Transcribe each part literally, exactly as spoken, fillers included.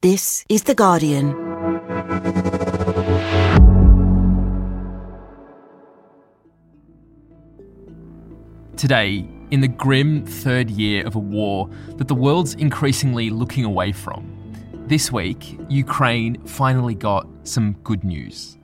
This is The Guardian. Today, in the grim third year of a war that the world's increasingly looking away from, this week, Ukraine finally got some good news.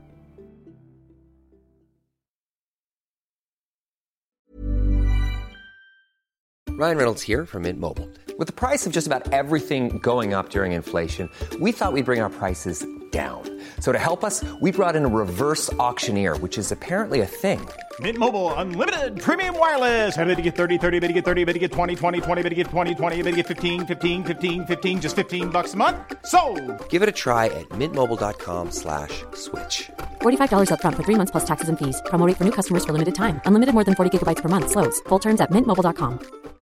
Ryan Reynolds here from Mint Mobile. With the price of just about everything going up during inflation, we thought we'd bring our prices down. So to help us, we brought in a reverse auctioneer, which is apparently a thing. Mint Mobile Unlimited Premium Wireless. How to get thirty, thirty, how to get thirty, how to get twenty, twenty, twenty, how to get twenty, twenty, how to get fifteen, fifteen, fifteen, fifteen, just fifteen bucks a month? Sold! Give it a try at mintmobile.com slash switch. forty-five dollars up front for three months plus taxes and fees. Promo rate for new customers for limited time. Unlimited more than forty gigabytes per month. Slows full terms at mint mobile dot com.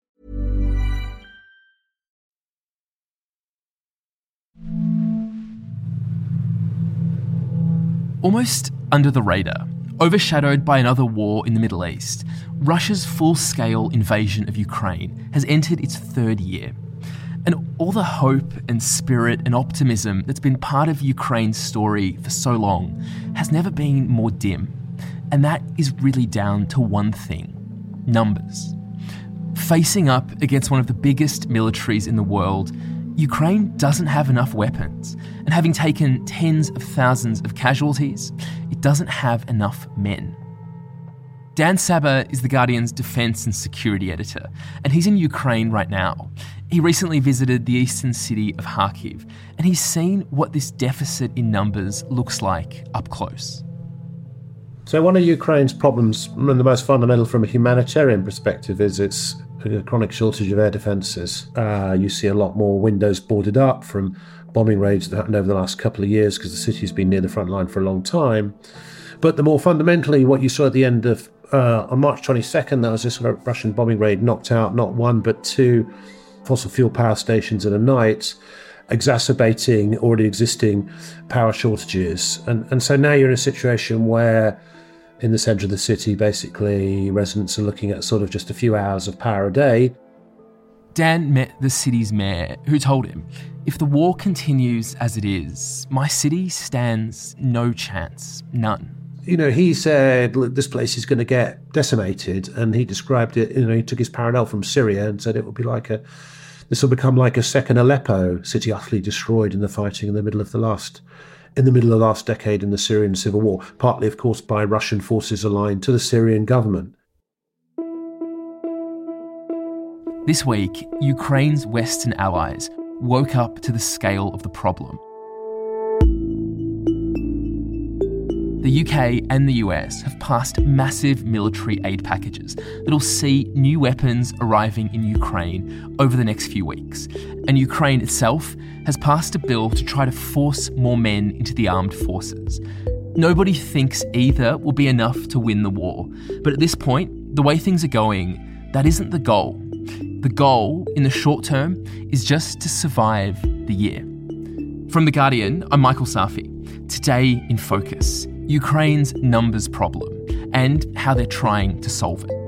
Almost under the radar, overshadowed by another war in the Middle East, Russia's full-scale invasion of Ukraine has entered its third year. And all the hope and spirit and optimism that's been part of Ukraine's story for so long has never been more dim. And that is really down to one thing: numbers. Facing up against one of the biggest militaries in the world, Ukraine doesn't have enough weapons, and having taken tens of thousands of casualties, it doesn't have enough men. Dan Sabbagh is The Guardian's defence and security editor, and he's in Ukraine right now. He recently visited the eastern city of Kharkiv, and he's seen what this deficit in numbers looks like up close. So one of Ukraine's problems, and the most fundamental from a humanitarian perspective, is its chronic shortage of air defences. Uh, you see a lot more windows boarded up from bombing raids that happened over the last couple of years because the city's been near the front line for a long time. But the more fundamentally, what you saw at the end of, uh, on March twenty-second, there was this sort of Russian bombing raid, knocked out not one but two fossil fuel power stations in a night, exacerbating already existing power shortages. And, and so now you're in a situation where in the centre of the city, basically, residents are looking at sort of just a few hours of power a day. Dan met the city's mayor, who told him, if the war continues as it is, my city stands no chance, none. You know, he said, look, this place is going to get decimated, and he described it, you know, he took his parallel from Syria and said it will be like a, this will become like a second Aleppo, city utterly destroyed in the fighting in the middle of the last in the middle of the last decade in the Syrian civil war, partly, of course, by Russian forces aligned to the Syrian government. This week, Ukraine's Western allies woke up to the scale of the problem. The U K and the U S have passed massive military aid packages that'll see new weapons arriving in Ukraine over the next few weeks. And Ukraine itself has passed a bill to try to force more men into the armed forces. Nobody thinks either will be enough to win the war. But at this point, the way things are going, that isn't the goal. The goal, in the short term, is just to survive the year. From The Guardian, I'm Michael Safi. Today in Focus, Ukraine's numbers problem and how they're trying to solve it.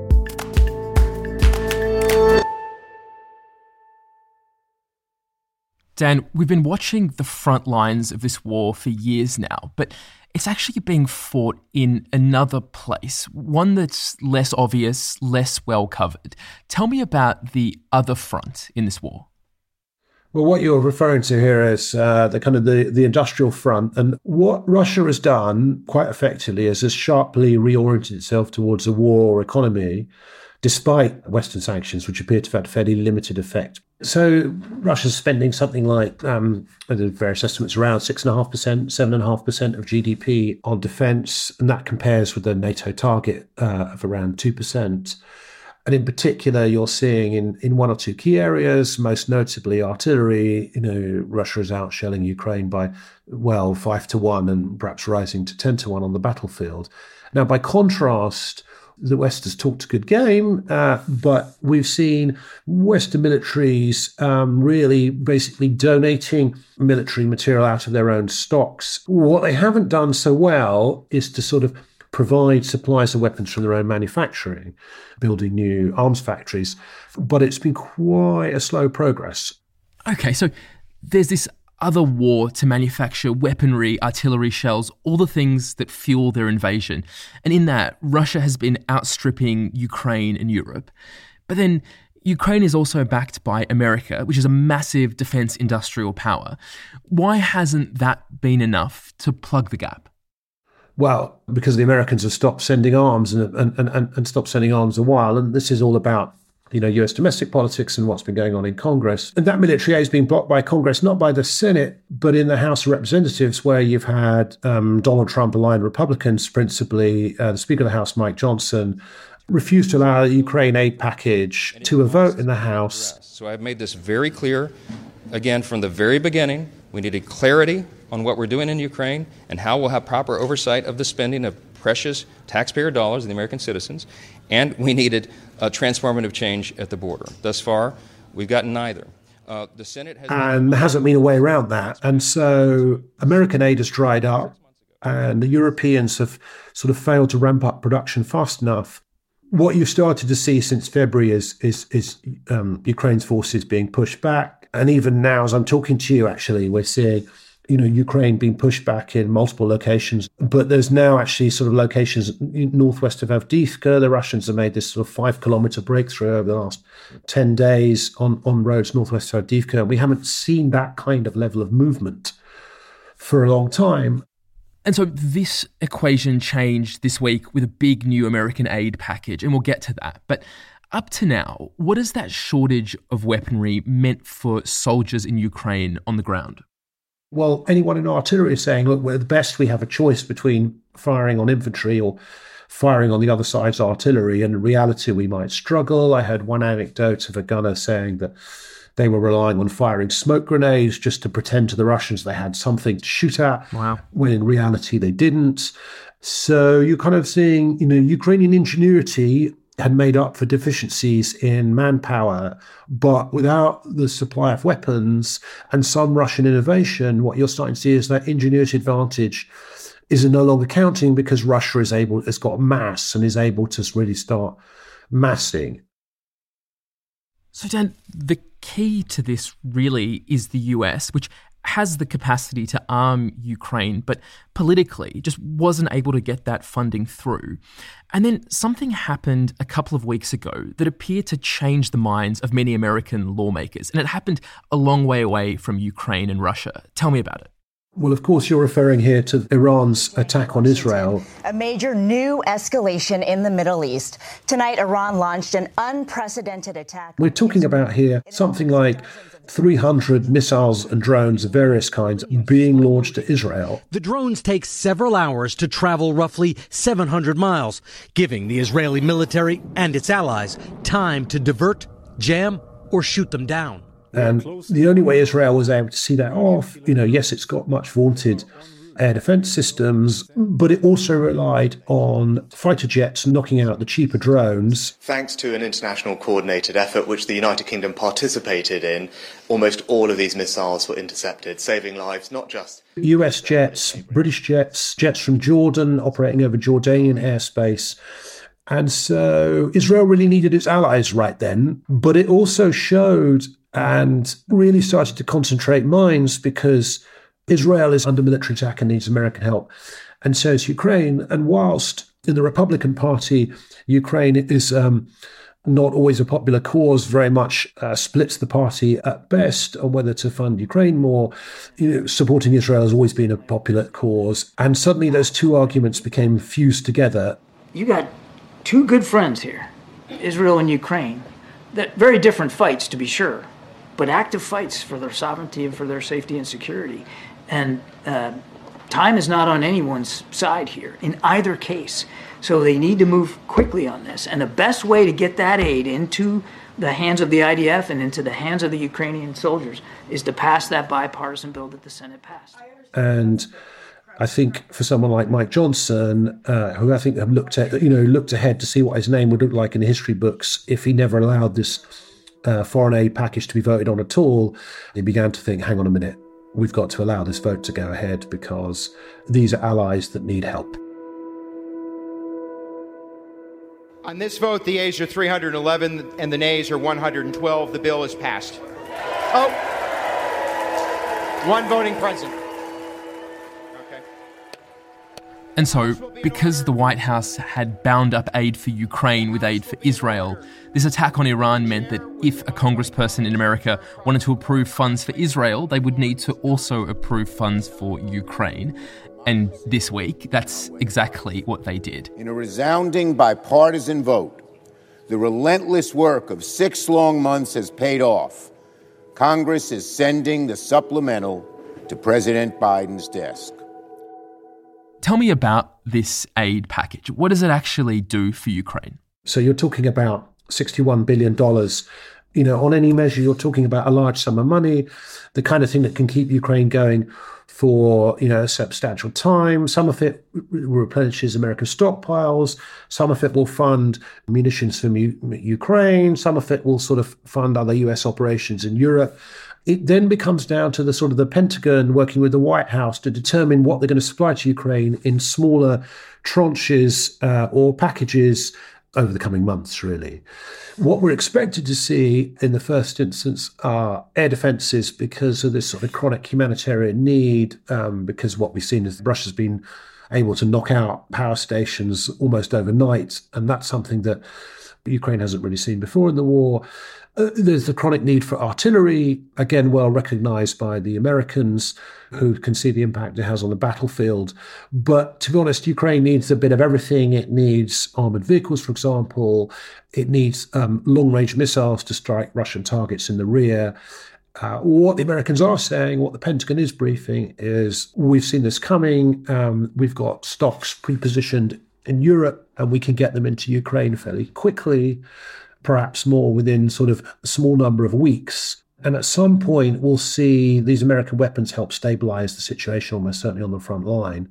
Dan, we've been watching the front lines of this war for years now, but it's actually being fought in another place, one that's less obvious, less well covered. Tell me about the other front in this war. Well, what you're referring to here is uh, the kind of the, the industrial front. And what Russia has done quite effectively is has sharply reoriented itself towards a war economy, despite Western sanctions, which appear to have had fairly limited effect. So Russia's spending something like, um, the various estimates, around six point five percent, seven point five percent of G D P on defence, and that compares with the NATO target uh, of around two percent. And in particular, you're seeing in, in one or two key areas, most notably artillery, you know, Russia is outshelling Ukraine by, well, five to one and perhaps rising to ten to one on the battlefield. Now, by contrast, the West has talked a good game, uh, but we've seen Western militaries um, really basically donating military material out of their own stocks. What they haven't done so well is to sort of provide supplies of weapons from their own manufacturing, building new arms factories. But it's been quite a slow progress. Okay, so there's this other war to manufacture weaponry, artillery shells, all the things that fuel their invasion. And in that, Russia has been outstripping Ukraine and Europe. But then Ukraine is also backed by America, which is a massive defense industrial power. Why hasn't that been enough to plug the gap? Well, because the Americans have stopped sending arms and, and, and, and stopped sending arms a while. And this is all about, you know, U S domestic politics and what's been going on in Congress. And that military aid has been blocked by Congress, not by the Senate, but in the House of Representatives, where you've had um, Donald Trump-aligned Republicans, principally uh, the Speaker of the House, Mike Johnson, refused to allow the Ukraine aid package to a vote in the House. So I've made this very clear, again, from the very beginning. We needed clarity on what we're doing in Ukraine and how we'll have proper oversight of the spending of precious taxpayer dollars of the American citizens. And we needed a transformative change at the border. Thus far, we've gotten neither. Uh, the Senate has and there hasn't been a way around that. And so American aid has dried up, and the Europeans have sort of failed to ramp up production fast enough. What you've started to see since February is is, is um, Ukraine's forces being pushed back. And even now, as I'm talking to you, actually, we're seeing, you know, Ukraine being pushed back in multiple locations. But there's now actually sort of locations northwest of Avdiivka. The Russians have made this sort of five kilometer breakthrough over the last ten days on, on roads northwest of Avdiivka. We haven't seen that kind of level of movement for a long time. And so this equation changed this week with a big new American aid package, and we'll get to that. But up to now, what has that shortage of weaponry meant for soldiers in Ukraine on the ground? Well, anyone in artillery is saying, look, we're the best. We have a choice between firing on infantry or firing on the other side's artillery. And in reality, we might struggle. I heard one anecdote of a gunner saying that they were relying on firing smoke grenades just to pretend to the Russians they had something to shoot at, wow. when in reality they didn't. So you're kind of seeing, you know, Ukrainian ingenuity had made up for deficiencies in manpower, but without the supply of weapons and some Russian innovation, what you're starting to see is that ingenuity advantage is no longer counting, because Russia is able, has got mass and is able to really start massing. So Dan, the key to this really is the U S, which has the capacity to arm Ukraine, but politically just wasn't able to get that funding through. And then something happened a couple of weeks ago that appeared to change the minds of many American lawmakers. And it happened a long way away from Ukraine and Russia. Tell me about it. Well, of course, you're referring here to Iran's attack on Israel. A major new escalation in the Middle East. Tonight, Iran launched an unprecedented attack. We're talking about here something like three hundred missiles and drones of various kinds being launched to Israel. The drones take several hours to travel roughly seven hundred miles, giving the Israeli military and its allies time to divert, jam, or shoot them down. And the only way Israel was able to see that off, you know, yes, it's got much vaunted air defense systems, but it also relied on fighter jets knocking out the cheaper drones. Thanks to an international coordinated effort which the United Kingdom participated in, almost all of these missiles were intercepted, saving lives not just U S jets, British jets, jets from Jordan operating over Jordanian airspace. And so Israel really needed its allies right then, but it also showed and really started to concentrate minds, because Israel is under military attack and needs American help. And so is Ukraine. And whilst in the Republican Party, Ukraine is um, not always a popular cause, very much uh, splits the party at best on whether to fund Ukraine more, you know, supporting Israel has always been a popular cause. And suddenly those two arguments became fused together. You got two good friends here, Israel and Ukraine, that very different fights, to be sure, but active fights for their sovereignty and for their safety and security. And uh, time is not on anyone's side here in either case. So they need to move quickly on this. And the best way to get that aid into the hands of the I D F and into the hands of the Ukrainian soldiers is to pass that bipartisan bill that the Senate passed. And I think for someone like Mike Johnson, uh, who I think have looked at, you know, looked ahead to see what his name would look like in the history books if he never allowed this Uh, foreign aid package to be voted on at all, he began to think, hang on a minute, we've got to allow this vote to go ahead because these are allies that need help. On this vote, the ayes are three hundred eleven and the nays are one hundred twelve. The bill is passed. Oh, One voting present. And so, because the White House had bound up aid for Ukraine with aid for Israel, this attack on Iran meant that if a congressperson in America wanted to approve funds for Israel, they would need to also approve funds for Ukraine. And this week, that's exactly what they did. In a resounding bipartisan vote, the relentless work of six long months has paid off. Congress is sending the supplemental to President Biden's desk. Tell me about this aid package. What does it actually do for Ukraine? So you're talking about sixty-one billion dollars. You know, on any measure, you're talking about a large sum of money, the kind of thing that can keep Ukraine going for, you know, a substantial time. Some of it replenishes American stockpiles. Some of it will fund munitions from U- Ukraine. Some of it will sort of fund other U S operations in Europe. It then becomes down to the sort of the Pentagon working with the White House to determine what they're going to supply to Ukraine in smaller tranches uh, or packages over the coming months, really. What we're expected to see in the first instance are air defences because of this sort of chronic humanitarian need, um, because what we've seen is Russia's been able to knock out power stations almost overnight, and that's something that Ukraine hasn't really seen before in the war. Uh, there's the chronic need for artillery, again, well recognised by the Americans, who can see the impact it has on the battlefield. But to be honest, Ukraine needs a bit of everything. It needs armoured vehicles, for example. It needs um, long-range missiles to strike Russian targets in the rear. Uh, what the Americans are saying, what the Pentagon is briefing, is we've seen this coming. Um, we've got stocks pre-positioned in Europe, and we can get them into Ukraine fairly quickly, perhaps more within sort of a small number of weeks. And at some point, we'll see these American weapons help stabilize the situation, almost certainly on the front line.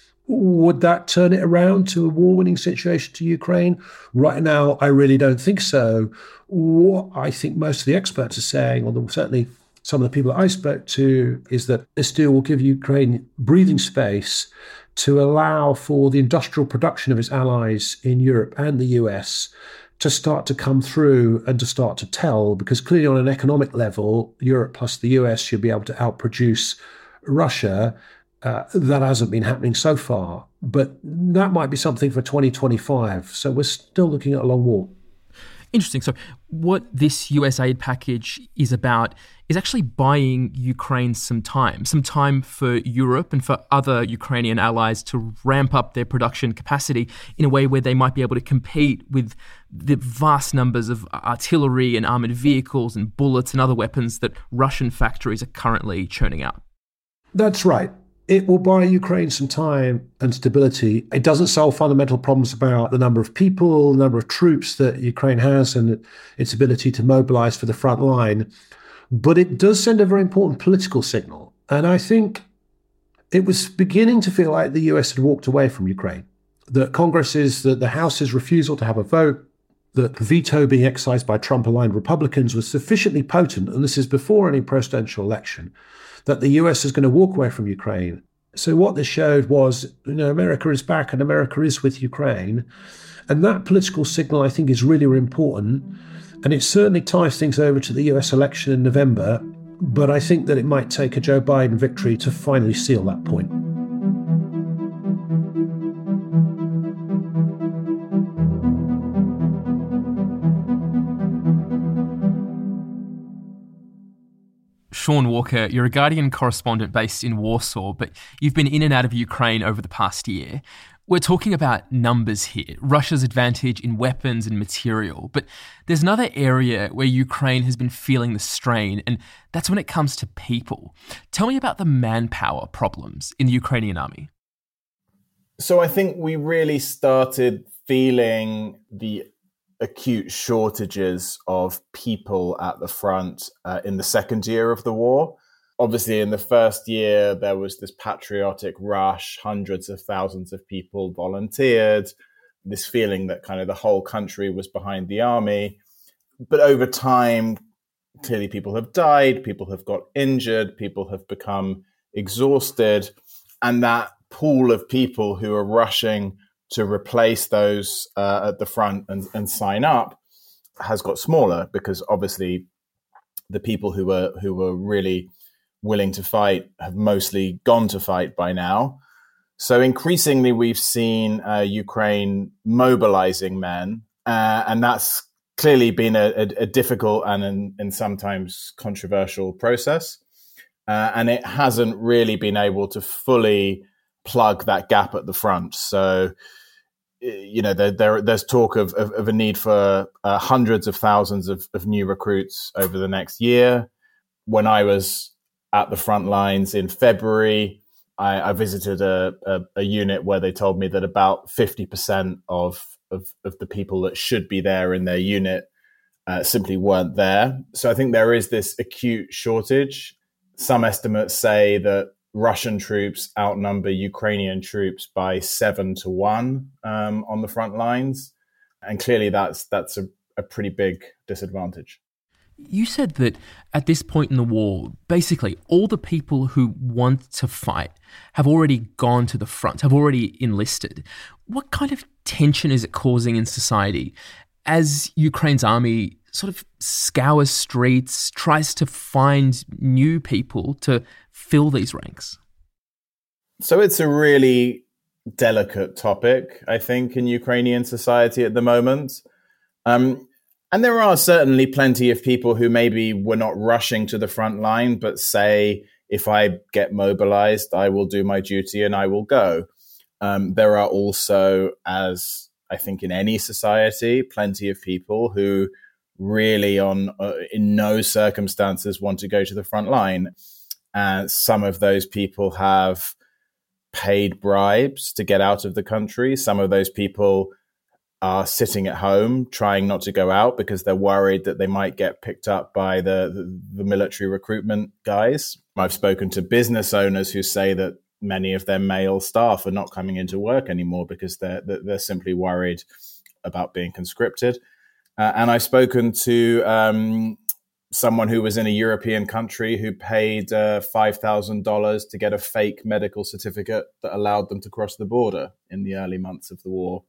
Would that turn it around to a war-winning situation to Ukraine? Right now, I really don't think so. What I think most of the experts are saying, or certainly some of the people that I spoke to, is that this deal will give Ukraine breathing space to allow for the industrial production of its allies in Europe and the U S to start to come through and to start to tell, because clearly on an economic level, Europe plus the U S should be able to outproduce Russia. Uh, that hasn't been happening so far, but that might be something for twenty twenty-five. So we're still looking at a long war. Interesting. So what this U S aid package is about is actually buying Ukraine some time, some time for Europe and for other Ukrainian allies to ramp up their production capacity in a way where they might be able to compete with the vast numbers of artillery and armoured vehicles and bullets and other weapons that Russian factories are currently churning out. That's right. It will buy Ukraine some time and stability. It doesn't solve fundamental problems about the number of people, the number of troops that Ukraine has, and its ability to mobilize for the front line. But it does send a very important political signal. And I think it was beginning to feel like the U S had walked away from Ukraine. That Congress's, that the House's refusal to have a vote, that the veto being exercised by Trump-aligned Republicans was sufficiently potent, and this is before any presidential election, that the U S is going to walk away from Ukraine. So what this showed was, you know, America is back and America is with Ukraine. And that political signal, I think, is really, really important. And it certainly ties things over to the U S election in November. But I think that it might take a Joe Biden victory to finally seal that point. Sean Walker, you're a Guardian correspondent based in Warsaw, but you've been in and out of Ukraine over the past year. We're talking about numbers here, Russia's advantage in weapons and material, but there's another area where Ukraine has been feeling the strain, and that's when it comes to people. Tell me about the manpower problems in the Ukrainian army. So I think we really started feeling the acute shortages of people at the front uh, in the second year of the war. Obviously, in the first year, there was this patriotic rush. Hundreds of thousands of people volunteered, this feeling that kind of the whole country was behind the army. But over time, clearly people have died, people have got injured, people have become exhausted. And that pool of people who are rushing to replace those uh, at the front and, and sign up has got smaller, because obviously the people who were who were really willing to fight have mostly gone to fight by now. So increasingly, we've seen uh, Ukraine mobilizing men, uh, and that's clearly been a, a, a difficult and, and, and sometimes controversial process. Uh, and it hasn't really been able to fully plug that gap at the front. So, you know, there, there there's talk of, of, of a need for uh, hundreds of thousands of, of new recruits over the next year. When I was at the front lines in February, I, I visited a, a, a unit where they told me that about fifty percent of, of, of the people that should be there in their unit uh, simply weren't there. So I think there is this acute shortage. Some estimates say that Russian troops outnumber Ukrainian troops by seven to one um, on the front lines. And clearly that's that's a, a pretty big disadvantage. You said that at this point in the war, basically all the people who want to fight have already gone to the front, have already enlisted. What kind of tension is it causing in society as Ukraine's army sort of scours streets, tries to find new people to fill these ranks? So it's a really delicate topic, I think, in Ukrainian society at the moment. Um, and there are certainly plenty of people who maybe were not rushing to the front line, but say, if I get mobilized, I will do my duty and I will go. Um, there are also, as I think in any society, plenty of people who really on uh, in no circumstances want to go to the front line. And some of those people have paid bribes to get out of the country. Some of those people are sitting at home trying not to go out because they're worried that they might get picked up by the, the, the military recruitment guys. I've spoken to business owners who say that many of their male staff are not coming into work anymore because they're, they're simply worried about being conscripted. Uh, and I've spoken to um, someone who was in a European country who paid uh, five thousand dollars to get a fake medical certificate that allowed them to cross the border in the early months of the war.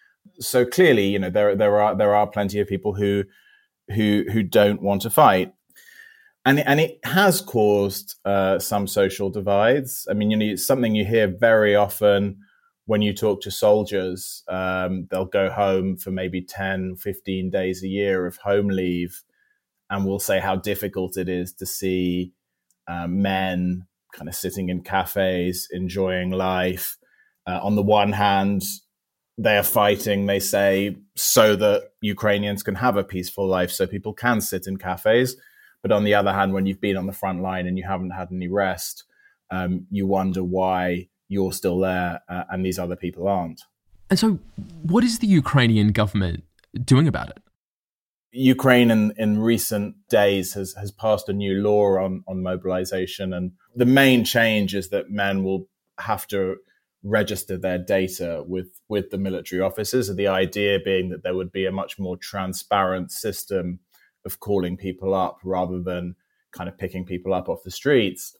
So clearly, you know, there there are there are plenty of people who who who don't want to fight, and and it has caused uh, some social divides. I mean, you know, it's something you hear very often when you talk to soldiers. Um, they'll go home for maybe ten, fifteen days a year of home leave, and will say how difficult it is to see uh, men kind of sitting in cafes, enjoying life. Uh, on the one hand, they are fighting, they say, so that Ukrainians can have a peaceful life, so people can sit in cafes. But on the other hand, when you've been on the front line and you haven't had any rest, um, you wonder why you're still there uh, and these other people aren't. And so what is the Ukrainian government doing about it? Ukraine in, in recent days has, has passed a new law on, on mobilization. And the main change is that men will have to register their data with, with the military officers. And the idea being that there would be a much more transparent system of calling people up rather than kind of picking people up off the streets.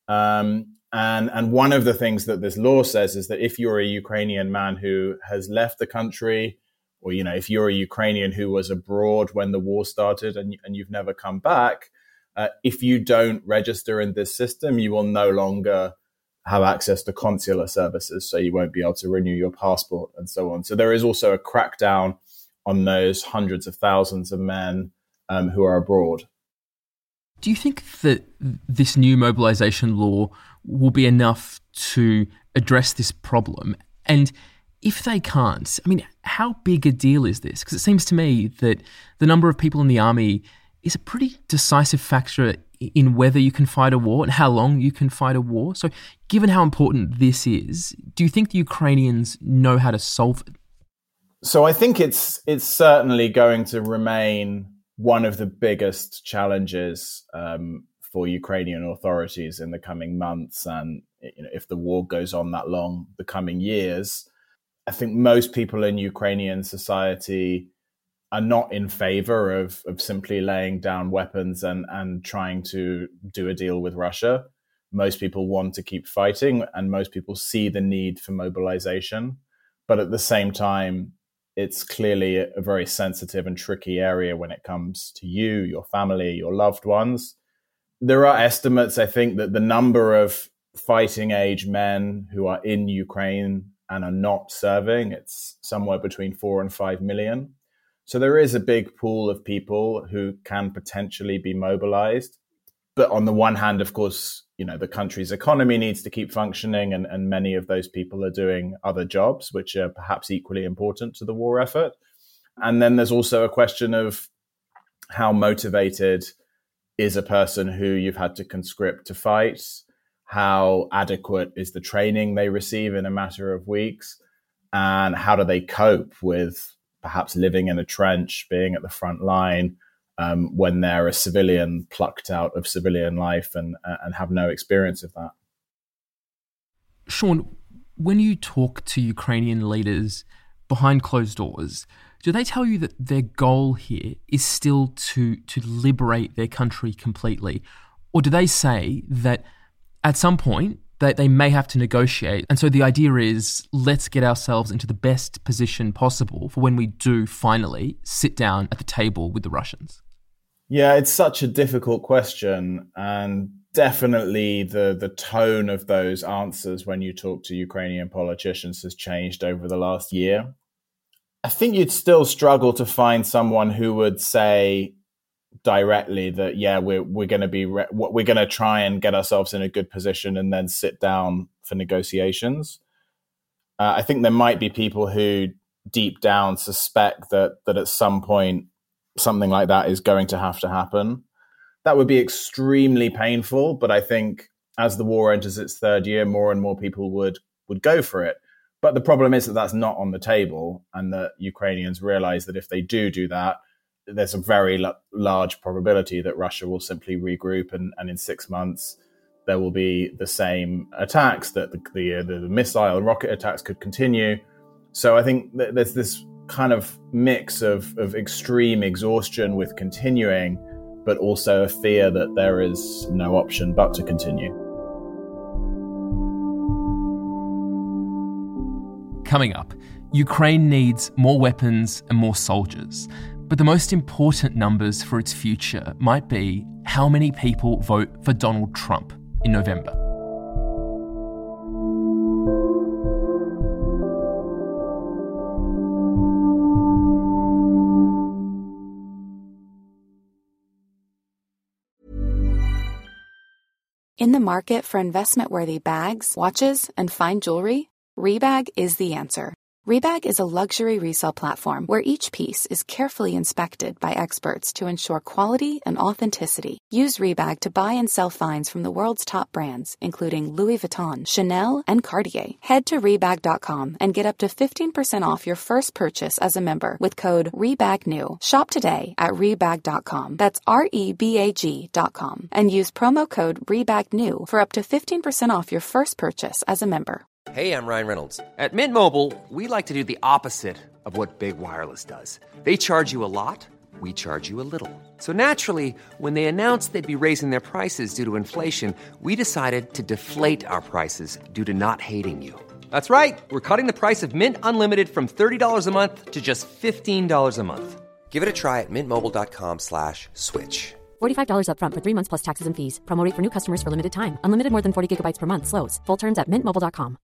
Um, and, and one of the things that this law says is that if you're a Ukrainian man who has left the country, or, you know, if you're a Ukrainian who was abroad when the war started and, and you've never come back, uh, if you don't register in this system, you will no longer have access to consular services. So you won't be able to renew your passport and so on. So there is also a crackdown on those hundreds of thousands of men um, who are abroad. Do you think that this new mobilization law will be enough to address this problem? And if they can't, I mean, how big a deal is this? Because it seems to me that the number of people in the army is a pretty decisive factor in whether you can fight a war and how long you can fight a war. So given how important this is, do you think the Ukrainians know how to solve it? So I think it's it's certainly going to remain one of the biggest challenges um, for Ukrainian authorities in the coming months. And you know, if the war goes on that long, the coming years, I think most people in Ukrainian society are not in favor of, of simply laying down weapons and, and trying to do a deal with Russia. Most people want to keep fighting, and most people see the need for mobilization. But at the same time, it's clearly a, a very sensitive and tricky area when it comes to you, your family, your loved ones. There are estimates, I think, that the number of fighting age men who are in Ukraine and are not serving, it's somewhere between four and five million. So there is a big pool of people who can potentially be mobilized. But on the one hand, of course, you know, the country's economy needs to keep functioning, and, and many of those people are doing other jobs, which are perhaps equally important to the war effort. And then there's also a question of how motivated is a person who you've had to conscript to fight? How adequate is the training they receive in a matter of weeks? And how do they cope with perhaps living in a trench, being at the front line, um, when they're a civilian plucked out of civilian life and, and have no experience of that? Sean, when you talk to Ukrainian leaders behind closed doors, do they tell you that their goal here is still to, to liberate their country completely? Or do they say that at some point that they may have to negotiate, and so the idea is let's get ourselves into the best position possible for when we do finally sit down at the table with the Russians? Yeah, it's such a difficult question, and definitely the the tone of those answers when you talk to Ukrainian politicians has changed over the last year. I think you'd still struggle to find someone who would say directly that, yeah, we're we're going to be re- we're going to try and get ourselves in a good position and then sit down for negotiations. Uh, I think there might be people who deep down suspect that that at some point something like that is going to have to happen. That would be extremely painful, but I think as the war enters its third year, more and more people would would go for it. But the problem is that that's not on the table, and that Ukrainians realize that if they do do that, there's a very l- large probability that Russia will simply regroup, and, and in six months there will be the same attacks, that the, the, the missile and rocket attacks could continue. So I think that there's this kind of mix of, of extreme exhaustion with continuing, but also a fear that there is no option but to continue. Coming up, Ukraine needs more weapons and more soldiers. But the most important numbers for its future might be how many people vote for Donald Trump in November. In the market for investment-worthy bags, watches, and fine jewelry, Rebag is the answer. Rebag is a luxury resale platform where each piece is carefully inspected by experts to ensure quality and authenticity. Use Rebag to buy and sell finds from the world's top brands, including Louis Vuitton, Chanel, and Cartier. Head to Rebag dot com and get up to fifteen percent off your first purchase as a member with code REBAGNEW. Shop today at Rebag dot com. That's R E B A G dot com. And use promo code REBAGNEW for up to fifteen percent off your first purchase as a member. Hey, I'm Ryan Reynolds. At Mint Mobile, we like to do the opposite of what Big Wireless does. They charge you a lot, we charge you a little. So naturally, when they announced they'd be raising their prices due to inflation, we decided to deflate our prices due to not hating you. That's right. We're cutting the price of Mint Unlimited from thirty dollars a month to just fifteen dollars a month. Give it a try at mintmobile.com slash switch. forty-five dollars up front for three months plus taxes and fees. Promo rate for new customers for limited time. Unlimited more than forty gigabytes per month. Slows full terms at mint mobile dot com.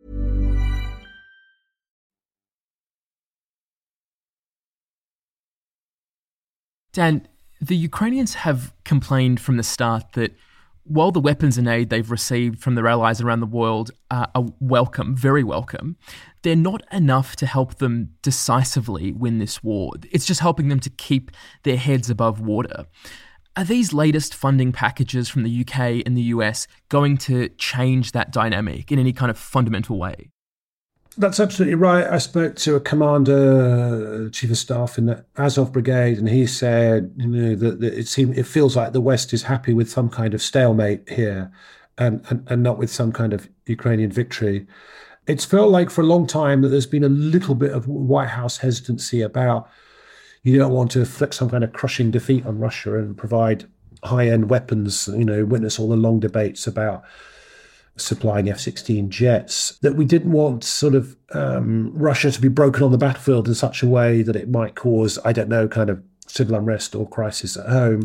Dan, the Ukrainians have complained from the start that while the weapons and aid they've received from their allies around the world uh, are welcome, very welcome, they're not enough to help them decisively win this war. It's just helping them to keep their heads above water. Are these latest funding packages from the U K and the U S going to change that dynamic in any kind of fundamental way? That's absolutely right. I spoke to a commander, chief of staff in the Azov brigade, and he said, you know, that, that it seems it feels like the West is happy with some kind of stalemate here, and, and and not with some kind of Ukrainian victory. It's felt like for a long time that there's been a little bit of White House hesitancy about, you don't want to inflict some kind of crushing defeat on Russia and provide high-end weapons. You know, witness all the long debates about supplying F sixteen jets, that we didn't want sort of um, Russia to be broken on the battlefield in such a way that it might cause, I don't know, kind of civil unrest or crisis at home.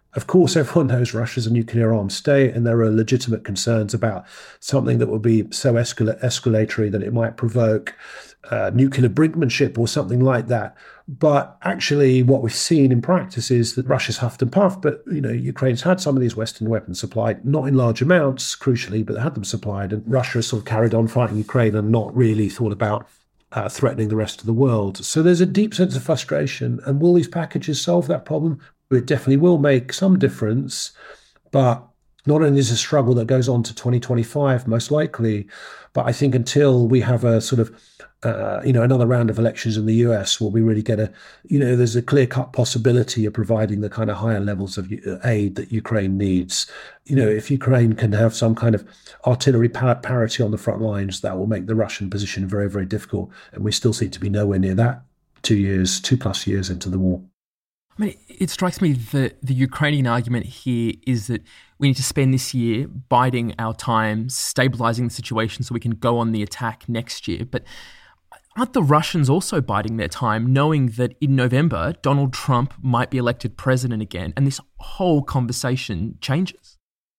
Of course, everyone knows Russia's a nuclear armed state, and there are legitimate concerns about something that would be so escal- escalatory that it might provoke uh, nuclear brinkmanship or something like that. But actually, what we've seen in practice is that Russia's huffed and puffed, but you know, Ukraine's had some of these Western weapons supplied, not in large amounts, crucially, but they had them supplied, and Russia has sort of carried on fighting Ukraine and not really thought about uh, threatening the rest of the world. So there's a deep sense of frustration, and will these packages solve that problem? It definitely will make some difference, but not only is a struggle that goes on to twenty twenty-five, most likely, but I think until we have a sort of, uh, you know, another round of elections in the U S, will we really get a, you know, there's a clear-cut possibility of providing the kind of higher levels of aid that Ukraine needs. You know, if Ukraine can have some kind of artillery parity on the front lines, that will make the Russian position very, very difficult. And we still seem to be nowhere near that two years, two plus years into the war. I mean, it strikes me that the Ukrainian argument here is that we need to spend this year biding our time, stabilising the situation so we can go on the attack next year. But aren't the Russians also biding their time, knowing that in November, Donald Trump might be elected president again, and this whole conversation changes?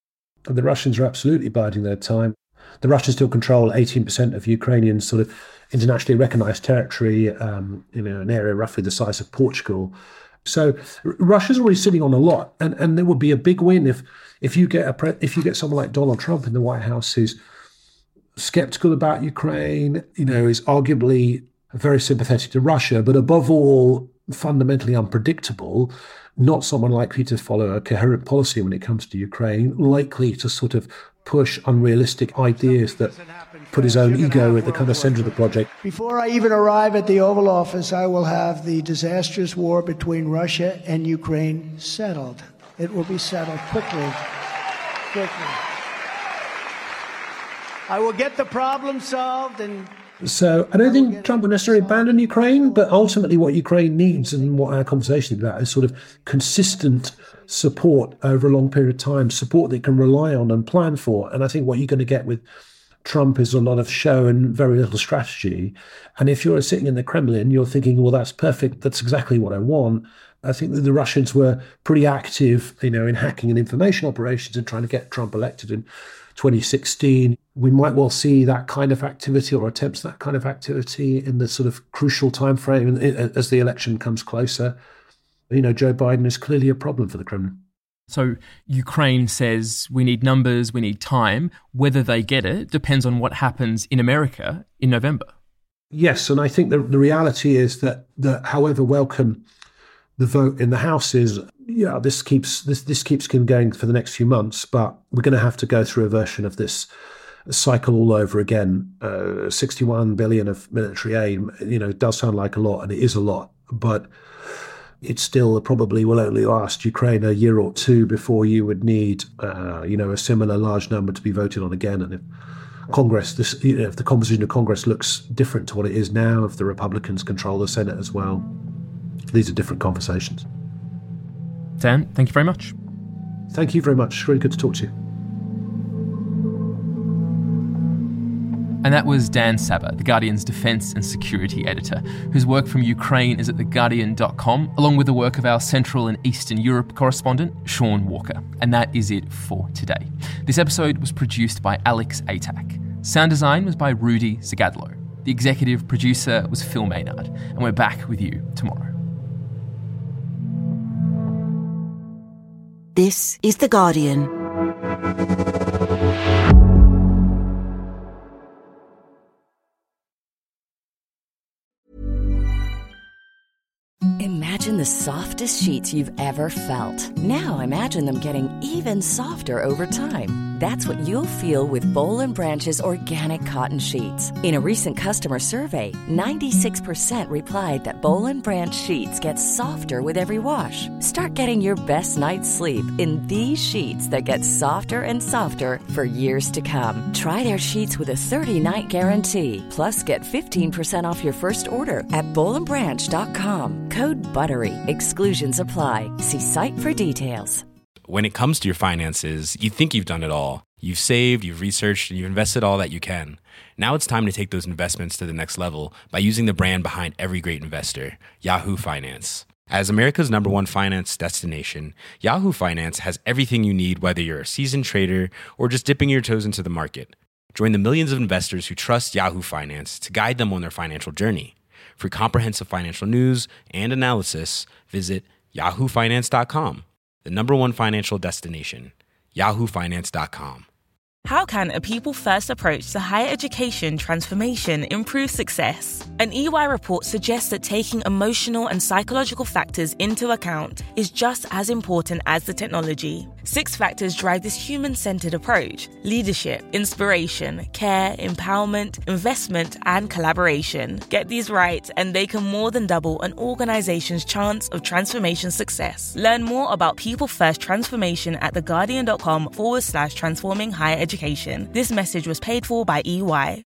The Russians are absolutely biding their time. The Russians still control eighteen percent of Ukrainian sort of internationally recognised territory, um, you know, an area roughly the size of Portugal. So Russia's already sitting on a lot, and, and there would be a big win if if you get a pre- if you get someone like Donald Trump in the White House who's skeptical about Ukraine, you know, is arguably very sympathetic to Russia, but above all fundamentally unpredictable, not someone likely to follow a coherent policy when it comes to Ukraine, likely to sort of push unrealistic ideas that put his own ego at the kind of center of the project. Before I even arrive at the Oval Office, I will have the disastrous war between Russia and Ukraine settled. It will be settled quickly, quickly. I will get the problem solved and... So I don't think Trump would necessarily abandon Ukraine, but ultimately what Ukraine needs and what our conversation is about is sort of consistent support over a long period of time, support that you can rely on and plan for. And I think what you're going to get with Trump is a lot of show and very little strategy. And if you're sitting in the Kremlin, you're thinking, well, that's perfect. That's exactly what I want. I think that the Russians were pretty active, you know, in hacking and information operations and trying to get Trump elected in twenty sixteen. We might well see that kind of activity or attempts that kind of activity in the sort of crucial time frame as the election comes closer. You know, Joe Biden is clearly a problem for the Kremlin. So Ukraine says we need numbers, we need time. Whether they get it depends on what happens in America in November. Yes, and I think the, the reality is that, that however welcome the vote in the House is, yeah, this keeps this this keeps going for the next few months, but we're going to have to go through a version of this cycle all over again. Uh, sixty-one billion of military aid, you know, does sound like a lot, and it is a lot, but it still probably will only last Ukraine a year or two before you would need, uh, you know, a similar large number to be voted on again. And if Congress, this, you know, if the composition of Congress looks different to what it is now, if the Republicans control the Senate as well, these are different conversations. Dan, thank you very much. Thank you very much. Really good to talk to you. And that was Dan Sabbagh, The Guardian's defence and security editor, whose work from Ukraine is at the guardian dot com, along with the work of our Central and Eastern Europe correspondent, Sean Walker. And that is it for today. This episode was produced by Alex Atack. Sound design was by Rudy Zagadlo. The executive producer was Phil Maynard. And we're back with you tomorrow. This is The Guardian. Imagine the softest sheets you've ever felt. Now imagine them getting even softer over time. That's what you'll feel with Boll and Branch's organic cotton sheets. In a recent customer survey, ninety-six percent replied that Boll and Branch sheets get softer with every wash. Start getting your best night's sleep in these sheets that get softer and softer for years to come. Try their sheets with a thirty-night guarantee. Plus, get fifteen percent off your first order at boll and branch dot com. Code BUTTERY. Exclusions apply. See site for details. When it comes to your finances, you think you've done it all. You've saved, you've researched, and you've invested all that you can. Now it's time to take those investments to the next level by using the brand behind every great investor, Yahoo Finance. As America's number one finance destination, Yahoo Finance has everything you need, whether you're a seasoned trader or just dipping your toes into the market. Join the millions of investors who trust Yahoo Finance to guide them on their financial journey. For comprehensive financial news and analysis, visit yahoo finance dot com, the number one financial destination, yahoo finance dot com. How can a people-first approach to higher education transformation improve success? An E Y report suggests that taking emotional and psychological factors into account is just as important as the technology. Six factors drive this human-centered approach: leadership, inspiration, care, empowerment, investment, and collaboration. Get these right, and they can more than double an organization's chance of transformation success. Learn more about people-first transformation at theguardian.com forward slash transforming higher education. This message was paid for by E Y.